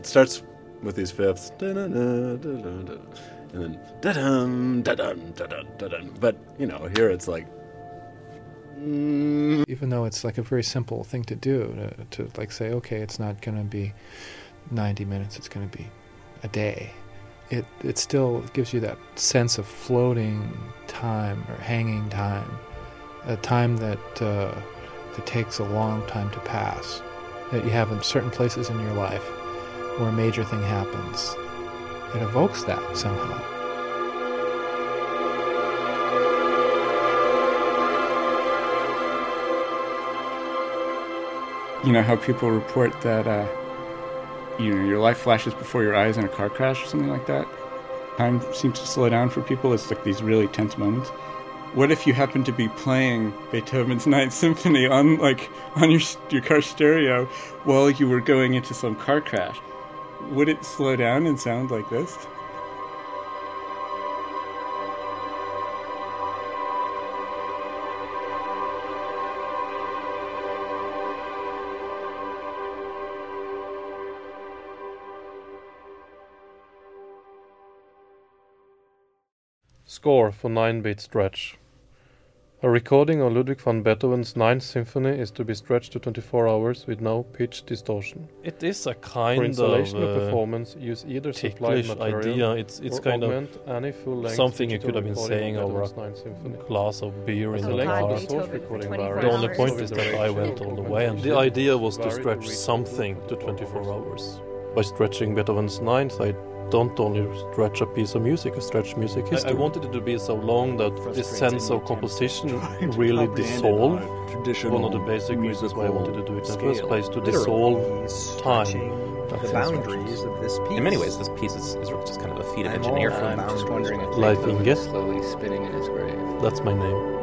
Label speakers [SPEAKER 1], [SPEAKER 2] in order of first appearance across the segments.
[SPEAKER 1] it starts with these fifths, and then da-dum, da-dum, da-dum, da-dum. But, here it's like...
[SPEAKER 2] Even though it's like a very simple thing to do, to like say, okay, it's not going to be 90 minutes, it's going to be a day. It still gives you that sense of floating time or hanging time, a time that takes a long time to pass, that you have in certain places in your life where a major thing happens. It evokes that somehow.
[SPEAKER 3] You know how people report that, your life flashes before your eyes in a car crash or something like that? Time seems to slow down for people. It's like these really tense moments. What if you happen to be playing Beethoven's Ninth Symphony on your car stereo while you were going into some car crash? Would it slow down and sound like this?
[SPEAKER 4] Score for 9-beat stretch. A recording of Ludwig van Beethoven's Ninth Symphony is to be stretched to 24 hours with no pitch distortion.
[SPEAKER 5] It is a kind
[SPEAKER 4] for installation
[SPEAKER 5] of
[SPEAKER 4] or performance, use either supplied
[SPEAKER 5] idea.
[SPEAKER 4] material
[SPEAKER 5] It's
[SPEAKER 4] or
[SPEAKER 5] kind
[SPEAKER 4] augment any full-length
[SPEAKER 5] something you could
[SPEAKER 4] digital
[SPEAKER 5] have been
[SPEAKER 4] recording
[SPEAKER 5] saying
[SPEAKER 4] of
[SPEAKER 5] over
[SPEAKER 4] Beethoven's Ninth Symphony.
[SPEAKER 5] a glass of beer in
[SPEAKER 4] The
[SPEAKER 5] a
[SPEAKER 4] length
[SPEAKER 5] car.
[SPEAKER 4] of the source recording varies.
[SPEAKER 5] The only point
[SPEAKER 4] with
[SPEAKER 5] is that I
[SPEAKER 4] duration,
[SPEAKER 5] went all the way, and the
[SPEAKER 4] augmentation
[SPEAKER 5] idea was to
[SPEAKER 4] vary
[SPEAKER 5] stretch
[SPEAKER 4] reach
[SPEAKER 5] something to
[SPEAKER 4] 24
[SPEAKER 5] 24 hours. By stretching Beethoven's Ninth, I don't only stretch a piece of music, I stretch music history. I wanted it to be so long that this sense of composition really dissolved. One of the basic reasons why I wanted to do it in the first place, to dissolve time.
[SPEAKER 6] The boundaries of this piece.
[SPEAKER 7] In many ways, this piece is really just kind of a feat of engineer
[SPEAKER 6] I'm
[SPEAKER 7] film.
[SPEAKER 6] just wondering if
[SPEAKER 5] Leif
[SPEAKER 6] Beethoven
[SPEAKER 5] Inge.
[SPEAKER 6] is slowly spinning in his grave.
[SPEAKER 5] That's my name.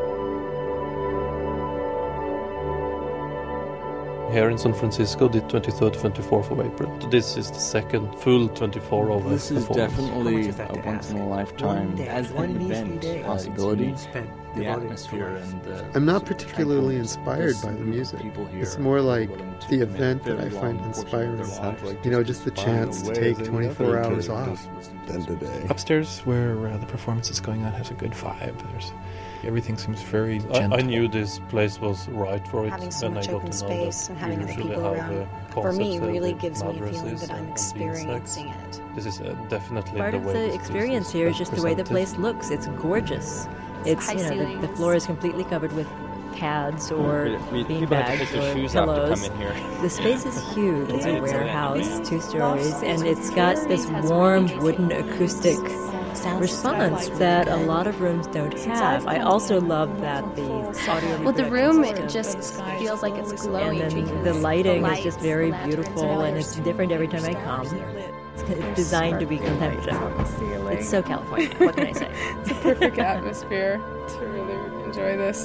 [SPEAKER 5] Here in San Francisco, the 23rd, 24th of April. This is the second full 24 of
[SPEAKER 8] This is
[SPEAKER 5] performance.
[SPEAKER 8] definitely a once-in-a-lifetime event possibility. The atmosphere and the...
[SPEAKER 9] I'm not particularly inspired by the music. It's more like the event that I find inspiring. Just the chance to take 24 hours off.
[SPEAKER 2] Upstairs, where the performance is going on, has a good vibe. Everything seems very gentle.
[SPEAKER 5] I knew this place was right for it.
[SPEAKER 10] Having so
[SPEAKER 5] and
[SPEAKER 10] much
[SPEAKER 5] I got
[SPEAKER 10] open
[SPEAKER 5] to know
[SPEAKER 10] space
[SPEAKER 5] that
[SPEAKER 10] and having
[SPEAKER 5] we
[SPEAKER 10] other
[SPEAKER 5] usually
[SPEAKER 10] people
[SPEAKER 5] have
[SPEAKER 10] around,
[SPEAKER 5] a
[SPEAKER 10] for me,
[SPEAKER 5] concept
[SPEAKER 10] really
[SPEAKER 5] with
[SPEAKER 10] gives me a feeling
[SPEAKER 5] madrasses
[SPEAKER 10] that I'm
[SPEAKER 5] and
[SPEAKER 10] experiencing
[SPEAKER 5] insects.
[SPEAKER 10] it.
[SPEAKER 5] This is definitely
[SPEAKER 11] Part
[SPEAKER 5] the
[SPEAKER 11] of
[SPEAKER 5] way
[SPEAKER 11] the
[SPEAKER 5] this
[SPEAKER 11] experience
[SPEAKER 5] piece
[SPEAKER 11] here is just the way the
[SPEAKER 5] presented.
[SPEAKER 11] place looks. It's gorgeous. It's
[SPEAKER 12] high
[SPEAKER 11] the
[SPEAKER 12] ceilings.
[SPEAKER 11] floor is completely covered with pads or bean bags or pillows. The space is huge. It's a warehouse, 2 stories, and it's got this warm wooden acoustic response that a lot of rooms don't have. I also love that the audio.
[SPEAKER 12] Well, the room it just feels like it's glowing.
[SPEAKER 11] And then the lighting is just very beautiful, and it's different every time I come. It's designed to be contemplative. It's so California. What can I say?
[SPEAKER 13] It's a perfect atmosphere to really enjoy this.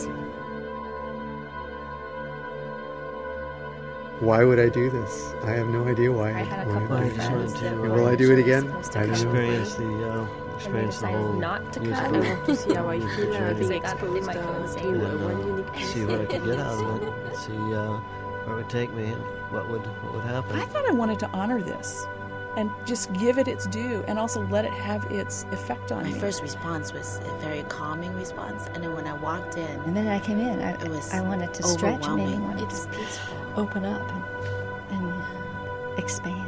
[SPEAKER 9] Why would I do this? I have no idea why.
[SPEAKER 12] I had a couple of friends that were
[SPEAKER 9] Will I do it again?
[SPEAKER 12] I
[SPEAKER 9] don't
[SPEAKER 12] know.
[SPEAKER 8] Experience the whole
[SPEAKER 12] not to
[SPEAKER 8] musical
[SPEAKER 12] cut. I want to see how I feel.
[SPEAKER 8] journey.
[SPEAKER 12] I got in my phone saying
[SPEAKER 8] See what I could get out of it. See where it would take me and what would happen.
[SPEAKER 14] I thought I wanted to honor this and just give it its due and also let it have its effect on me.
[SPEAKER 10] My first response was a very calming response, and then when I walked in,
[SPEAKER 15] and then I came in,
[SPEAKER 10] it was
[SPEAKER 15] I wanted to stretch and maybe wanted
[SPEAKER 10] it's
[SPEAKER 15] to
[SPEAKER 10] peaceful.
[SPEAKER 15] open up and expand.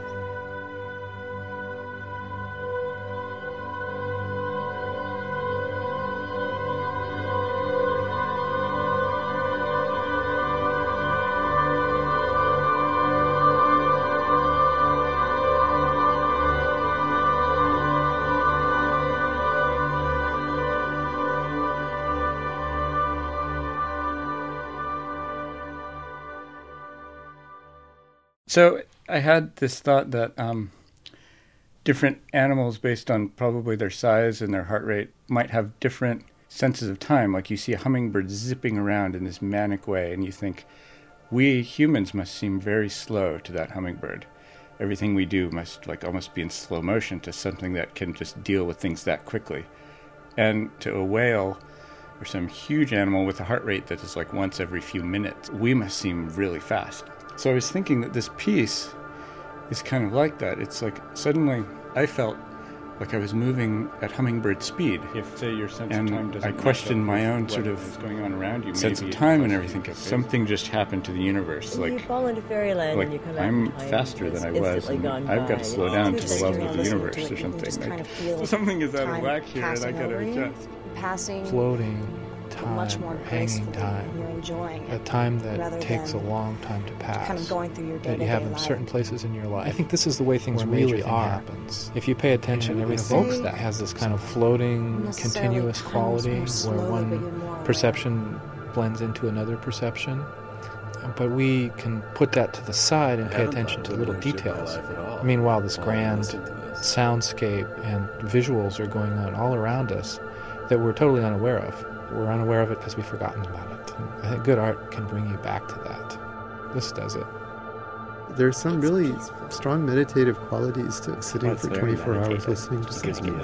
[SPEAKER 3] So I had this thought that different animals, based on probably their size and their heart rate, might have different senses of time. Like you see a hummingbird zipping around in this manic way, and you think, we humans must seem very slow to that hummingbird. Everything we do must almost be in slow motion to something that can just deal with things that quickly. And to a whale or some huge animal with a heart rate that is like once every few minutes, we must seem really fast. So I was thinking that this piece is kind of like that. It's like suddenly I felt like I was moving at hummingbird speed.
[SPEAKER 16] If, say, your sense
[SPEAKER 3] and
[SPEAKER 16] of time doesn't
[SPEAKER 3] I questioned my own sort of
[SPEAKER 16] going on around you,
[SPEAKER 3] sense of time and everything. Something just happened to the universe.
[SPEAKER 11] You fall into fairyland
[SPEAKER 3] like
[SPEAKER 11] and you come out
[SPEAKER 3] I'm
[SPEAKER 11] and
[SPEAKER 3] faster than I was. And I've got to slow down to the level of the universe or something. Like, so something is out of whack here, and I got to adjust.
[SPEAKER 17] Passing,
[SPEAKER 2] floating time,
[SPEAKER 17] much more
[SPEAKER 2] hanging time,
[SPEAKER 17] you're enjoying
[SPEAKER 2] a time that takes a long time to pass.
[SPEAKER 17] Kind of going through your
[SPEAKER 2] that you have in
[SPEAKER 17] life.
[SPEAKER 2] certain places in your life. I think this is the way things really are. Happens. If you pay attention, everything that has this kind of floating, continuous quality where one perception blends into another perception. But we can put that to the side and pay attention to little details. Meanwhile, this grand soundscape and visuals are going on all around us that we're totally unaware of. We're unaware of it because we've forgotten about it. And I think good art can bring you back to that. This does it.
[SPEAKER 9] There's some really strong meditative qualities to sitting for 24 hours listening to something.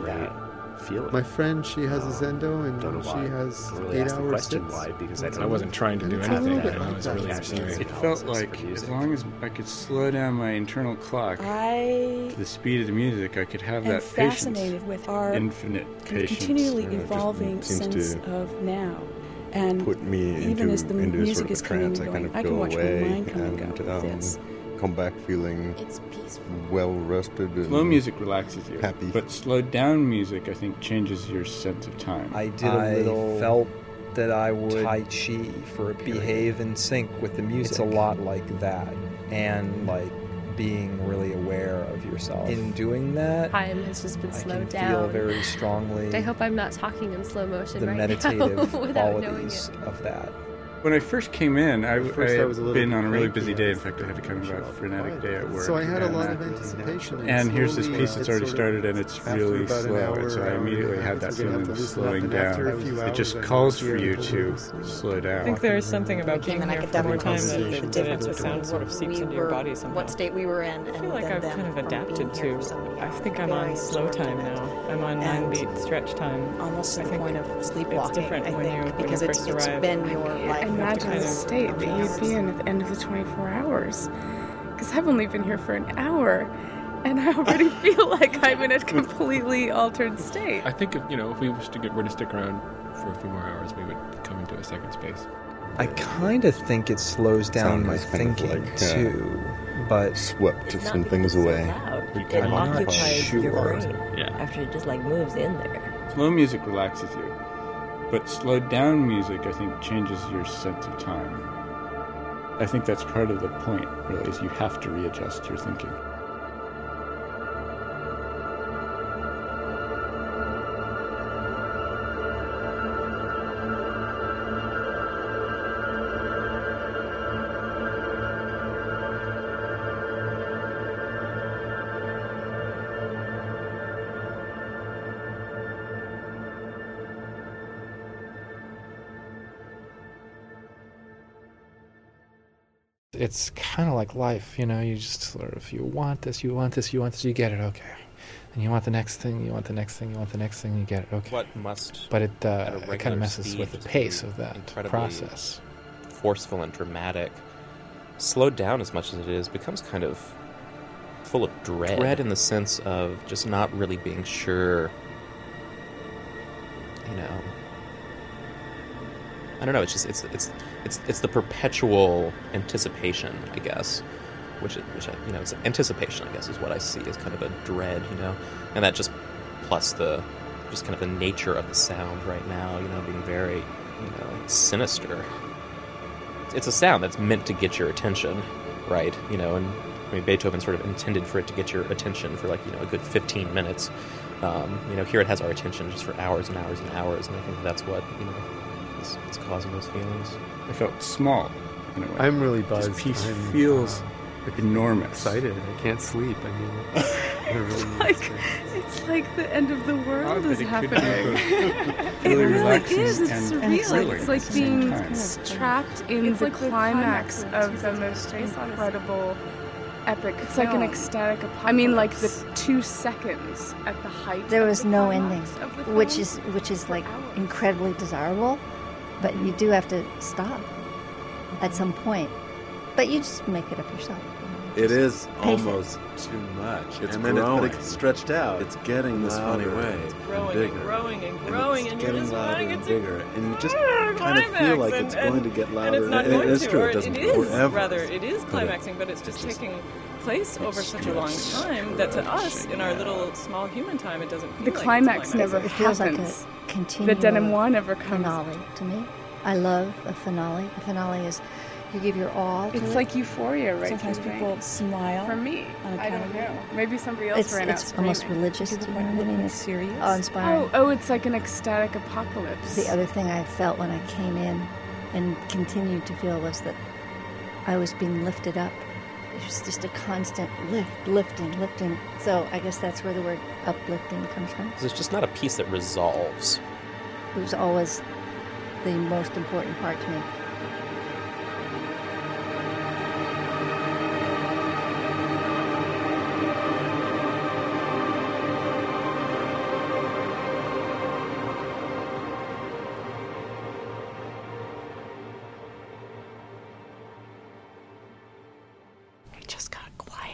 [SPEAKER 9] My friend, she has a Zendo, and she has 8-hour sits.
[SPEAKER 16] Why, because I wasn't trying to do anything. I was really receiving.
[SPEAKER 3] It felt like as long as I could slow down my internal clock to the speed of the music, I could have that patience.
[SPEAKER 14] Fascinated with our
[SPEAKER 3] infinite patience.
[SPEAKER 14] Continually evolving sense of now. And
[SPEAKER 1] put me
[SPEAKER 14] even as the music
[SPEAKER 1] sort of
[SPEAKER 14] is coming and going, I can watch my mind come and go with this.
[SPEAKER 1] Come back feeling well rested and
[SPEAKER 3] slow music relaxes you,
[SPEAKER 1] happy.
[SPEAKER 3] But slowed down music, I think, changes your sense of time.
[SPEAKER 6] I felt that I would Tai Chi for behave in sync with the music. It's a lot like that, and like being really aware of yourself. In doing that,
[SPEAKER 13] time has just been slowed down.
[SPEAKER 6] I feel very strongly.
[SPEAKER 13] I hope I'm not talking in slow motion
[SPEAKER 6] the
[SPEAKER 13] right
[SPEAKER 6] meditative
[SPEAKER 13] now without knowing
[SPEAKER 6] qualities
[SPEAKER 13] it.
[SPEAKER 6] of that.
[SPEAKER 3] When I first came in, I had been on a really
[SPEAKER 9] cranky.
[SPEAKER 3] busy day. In fact, I had a kind of a frenetic day at work.
[SPEAKER 9] So I had a lot of anticipation.
[SPEAKER 3] And here's this piece that's already
[SPEAKER 9] sort of
[SPEAKER 3] started, and it's really slow. And so I immediately had that feeling of slowing down. It just calls for you to slow down.
[SPEAKER 18] I think there is something about being here for more time that the sound sort of seeps into your body somehow.
[SPEAKER 17] What state we were in.
[SPEAKER 18] I feel like I've kind of adapted to. I think I'm on slow time now. I'm on 9-beat stretch time.
[SPEAKER 17] Almost to the point of sleepwalking.
[SPEAKER 18] It's different when you first arrive.
[SPEAKER 17] It's been your life.
[SPEAKER 13] Imagine the state that you'd be in at the end of the 24 hours. Because I've only been here for an hour, and I already feel like I'm in a completely altered state.
[SPEAKER 16] I think if we were to stick around for a few more hours, we would come into a second space.
[SPEAKER 6] I kind of think it slows down my thinking too, but
[SPEAKER 1] swept some things away.
[SPEAKER 11] It occupies your brain
[SPEAKER 3] Yeah.
[SPEAKER 11] after it just like moves in there.
[SPEAKER 3] Slow music relaxes you, but slowed down music, I think, changes your sense of time. I think that's part of the point, really, is you have to readjust your thinking.
[SPEAKER 2] It's kind of like life, you just sort of, you want this, you get it, okay. And you want the next thing, you get it, okay.
[SPEAKER 7] What must...
[SPEAKER 2] But it kind of messes with the pace of that process.
[SPEAKER 7] Forceful and dramatic, slowed down as much as it is, becomes kind of full of dread. Dread in the sense of just not really being sure, I don't know. It's just it's the perpetual anticipation, I guess, which it's anticipation, I guess, is what I see as kind of a dread, and that just plus just kind of the nature of the sound right now, being very, sinister. It's a sound that's meant to get your attention, right? And Beethoven sort of intended for it to get your attention for a good 15 minutes. Here it has our attention just for hours and hours and hours, and I think that's what it's causing those feelings.
[SPEAKER 3] I felt small in a way.
[SPEAKER 9] I'm really buzzed.
[SPEAKER 3] This piece feels enormous.
[SPEAKER 9] Excited. I can't sleep.
[SPEAKER 13] It's like the end of the world is happening.
[SPEAKER 3] It
[SPEAKER 13] really is. It's surreal. It's like being trapped in the climax of the most incredible epic. It's like an ecstatic apocalypse. I mean, like the 2 seconds at the height.
[SPEAKER 15] There was no ending, which is like incredibly desirable, but you do have to stop at some point. But you just make it up yourself.
[SPEAKER 1] It is almost too much. It's growing. But it's stretched out. It's getting this funny way.
[SPEAKER 18] It's growing and growing and growing, and you're just
[SPEAKER 1] louder and bigger, and you just kind of feel like it's going to get louder.
[SPEAKER 18] And it's not going
[SPEAKER 1] it's
[SPEAKER 18] to,
[SPEAKER 1] true.
[SPEAKER 18] or
[SPEAKER 1] It doesn't
[SPEAKER 18] it is
[SPEAKER 1] forever.
[SPEAKER 18] rather. It is climaxing, but it's just taking place over such a long time that to us, in our little small human time, it doesn't feel
[SPEAKER 13] the
[SPEAKER 18] like
[SPEAKER 13] climax never
[SPEAKER 15] it feels
[SPEAKER 13] happens.
[SPEAKER 15] like a continual
[SPEAKER 13] the denouement never comes.
[SPEAKER 15] finale to me. I love a finale. A finale is you give your all to
[SPEAKER 13] It's
[SPEAKER 15] it.
[SPEAKER 13] like euphoria, right?
[SPEAKER 14] Sometimes people smile.
[SPEAKER 13] For me, I don't know. Maybe somebody else ran out
[SPEAKER 15] It's almost
[SPEAKER 13] screaming.
[SPEAKER 15] religious. Do you know what I mean? It's
[SPEAKER 14] serious.
[SPEAKER 15] awe-inspiring.
[SPEAKER 13] Oh, it's like an ecstatic apocalypse.
[SPEAKER 15] The other thing I felt when I came in and continued to feel was that I was being lifted up. It was just a constant lifting. So I guess that's where the word uplifting comes from.
[SPEAKER 7] It's just not a piece that resolves.
[SPEAKER 15] It was always the most important part to me.
[SPEAKER 10] It just got quiet.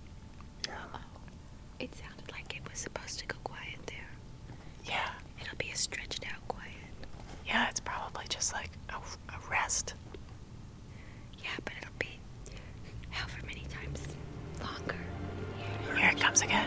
[SPEAKER 10] It sounded like it was supposed to go quiet there. Yeah. It'll be a stretched out quiet. Yeah, it's probably just like a rest. Yeah, but it'll be however many times longer. Here it comes again.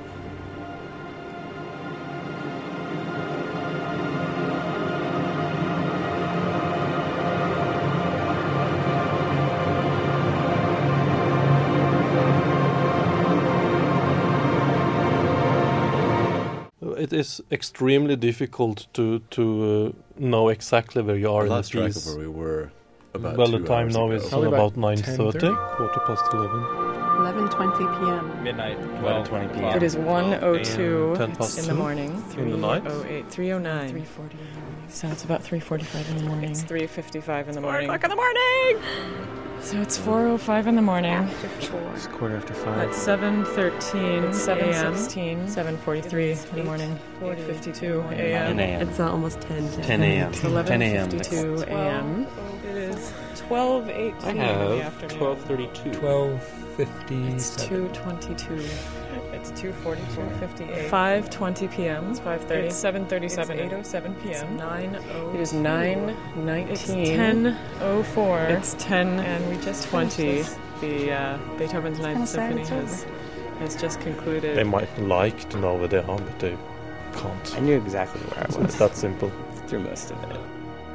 [SPEAKER 4] It is extremely difficult to know exactly where you are in the
[SPEAKER 1] lost track of
[SPEAKER 4] piece.
[SPEAKER 1] where we were about
[SPEAKER 4] well,
[SPEAKER 1] 2
[SPEAKER 4] the time
[SPEAKER 1] hours
[SPEAKER 4] now
[SPEAKER 1] ago.
[SPEAKER 4] is
[SPEAKER 1] Probably
[SPEAKER 4] about
[SPEAKER 1] about
[SPEAKER 4] 9:30,
[SPEAKER 1] 10:30?
[SPEAKER 4] 11:15
[SPEAKER 12] 11:20 p.m.
[SPEAKER 3] Midnight,
[SPEAKER 12] 11:20 p.m.
[SPEAKER 18] It is 1:02
[SPEAKER 4] 10 past
[SPEAKER 18] in the
[SPEAKER 4] 2
[SPEAKER 18] morning.
[SPEAKER 4] in the night.
[SPEAKER 18] 3:08, 3:09.
[SPEAKER 14] 3:40 in the morning. So it's about 3:45 in the morning.
[SPEAKER 18] It's 3:55 in the
[SPEAKER 14] 4
[SPEAKER 18] morning.
[SPEAKER 14] o'clock
[SPEAKER 18] in the morning! So it's 4:05 in the morning.
[SPEAKER 12] It's 5:15.
[SPEAKER 18] At 7:13
[SPEAKER 14] It's
[SPEAKER 18] a.m.
[SPEAKER 14] 7:16.
[SPEAKER 18] 7:43 in the morning. 8:52 a.m.
[SPEAKER 12] 10 a.m.
[SPEAKER 18] It's almost 10.
[SPEAKER 12] 10 a.m.
[SPEAKER 18] It's
[SPEAKER 12] 10 a.m.
[SPEAKER 18] 11:52 a.m. It is 12:18
[SPEAKER 7] I
[SPEAKER 18] in the
[SPEAKER 7] have
[SPEAKER 18] afternoon.
[SPEAKER 7] 12:32.
[SPEAKER 6] 12:50.
[SPEAKER 18] It's 2:22. It's 2:44. 58. 5:20 p.m. It's 5:30. It's 7:37. It's 8:07 p.m. It's 9:00. It is 9:19. It's 10:04. It's 10 and we just 20. The Beethoven's Ninth Symphony has just concluded.
[SPEAKER 4] They might like to know where they are, but they can't.
[SPEAKER 8] I knew exactly where I was.
[SPEAKER 4] It's that simple.
[SPEAKER 8] Through most of it.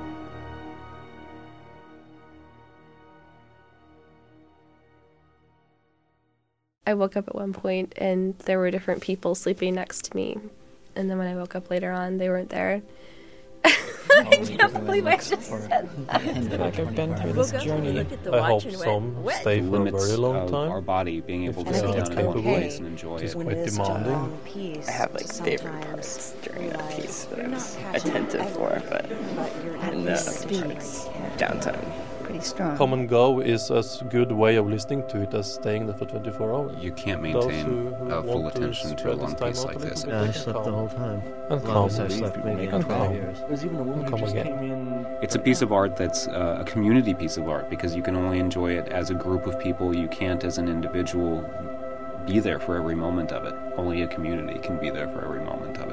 [SPEAKER 19] I woke up at one point and there were different people sleeping next to me. And then when I woke up later on, they weren't there. I can't believe I just said that.
[SPEAKER 18] I feel like I've been through this journey.
[SPEAKER 4] I hope some stay for a very long time.
[SPEAKER 8] Our body being able to
[SPEAKER 4] If
[SPEAKER 8] sit
[SPEAKER 4] they are
[SPEAKER 8] down in one
[SPEAKER 4] capable.
[SPEAKER 8] place and enjoy
[SPEAKER 4] It's
[SPEAKER 8] it.
[SPEAKER 4] quite demanding.
[SPEAKER 20] I have like favorite parts during that piece that I was attentive for, but in the downtime.
[SPEAKER 15] Pretty strong.
[SPEAKER 4] Come and go is as good way of listening to it as staying there for 24 hours.
[SPEAKER 8] You can't
[SPEAKER 4] Those
[SPEAKER 8] maintain
[SPEAKER 4] who
[SPEAKER 8] full
[SPEAKER 4] want
[SPEAKER 8] attention to a
[SPEAKER 4] spread
[SPEAKER 8] long
[SPEAKER 4] this time
[SPEAKER 8] piece
[SPEAKER 4] out
[SPEAKER 8] like
[SPEAKER 4] a little
[SPEAKER 8] this.
[SPEAKER 4] bit,
[SPEAKER 12] Yeah, I
[SPEAKER 4] they can
[SPEAKER 12] slept the
[SPEAKER 4] come.
[SPEAKER 12] whole time.
[SPEAKER 4] And
[SPEAKER 12] As long as
[SPEAKER 4] calm.
[SPEAKER 12] I slept maybe
[SPEAKER 4] And
[SPEAKER 12] 12
[SPEAKER 4] calm.
[SPEAKER 12] years.
[SPEAKER 16] There's even a woman who
[SPEAKER 4] Come
[SPEAKER 16] just
[SPEAKER 4] again.
[SPEAKER 16] came in.
[SPEAKER 8] It's a piece of art that's a community piece of art because you can only enjoy it as a group of people. You can't, as an individual, be there for every moment of it. Only a community can be there for every moment of it.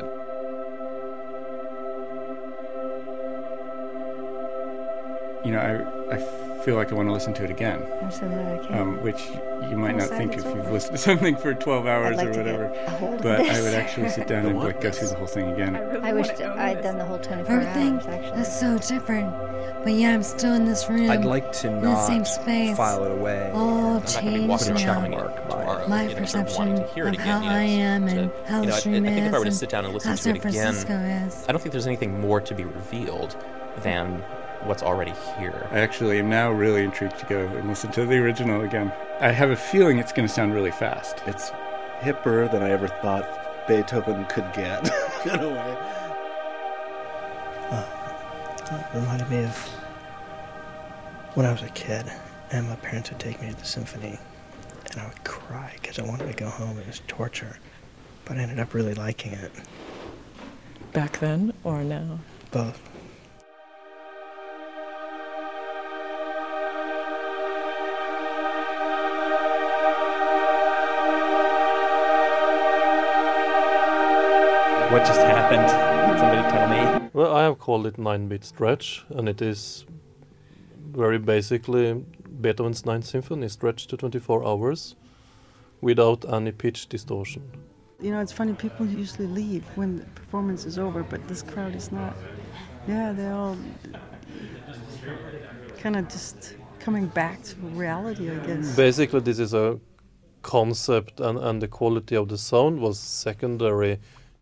[SPEAKER 3] You know, I feel like I want to listen to it again.
[SPEAKER 15] I'm so glad I can.
[SPEAKER 3] Which you might
[SPEAKER 15] I'm
[SPEAKER 3] not
[SPEAKER 15] sad
[SPEAKER 3] think
[SPEAKER 15] it's
[SPEAKER 3] if you've
[SPEAKER 15] over.
[SPEAKER 3] listened to something for 12 hours
[SPEAKER 15] like
[SPEAKER 3] or
[SPEAKER 15] to get
[SPEAKER 3] whatever.
[SPEAKER 15] a hold of
[SPEAKER 3] But I
[SPEAKER 15] this.
[SPEAKER 3] would actually sit down and like go through the whole thing again.
[SPEAKER 15] I wish I'd done the whole 24
[SPEAKER 21] Everything
[SPEAKER 15] hours, actually.
[SPEAKER 21] is so different. But yeah, I'm still in this room.
[SPEAKER 6] I'd like to
[SPEAKER 21] in the
[SPEAKER 6] not
[SPEAKER 21] same space.
[SPEAKER 6] file it away.
[SPEAKER 21] All
[SPEAKER 7] I'm not going to be
[SPEAKER 21] changed
[SPEAKER 7] walking
[SPEAKER 21] now.
[SPEAKER 7] around tomorrow.
[SPEAKER 21] My
[SPEAKER 7] you know, sort of
[SPEAKER 21] perception
[SPEAKER 7] wanting to hear it
[SPEAKER 21] of
[SPEAKER 7] again,
[SPEAKER 21] how I am and how the
[SPEAKER 7] I
[SPEAKER 21] stream
[SPEAKER 7] think if I were to
[SPEAKER 21] is
[SPEAKER 7] sit down and listen
[SPEAKER 21] how
[SPEAKER 7] to
[SPEAKER 21] San
[SPEAKER 7] it again,
[SPEAKER 21] Francisco is.
[SPEAKER 7] I don't think there's anything more to be revealed than what's already here.
[SPEAKER 3] I actually am now really intrigued to go and listen to the original again. I have a feeling it's going to sound really fast.
[SPEAKER 1] It's hipper than I ever thought Beethoven could get, in a way.
[SPEAKER 12] It reminded me of when I was a kid and my parents would take me to the symphony and I would cry because I wanted to go home. It was torture. But I ended up really liking it.
[SPEAKER 18] Back then or now?
[SPEAKER 12] Both.
[SPEAKER 7] What just happened? Can somebody tell me?
[SPEAKER 4] Well, I have called it 9-beat stretch, and it is very basically Beethoven's Ninth Symphony stretched to 24 hours without any pitch distortion.
[SPEAKER 5] You know, it's funny, people usually leave when the performance is over, but this crowd is not. Yeah, they're all kind of just coming back to reality, I guess.
[SPEAKER 4] Basically, this is a concept, and the quality of the sound was secondary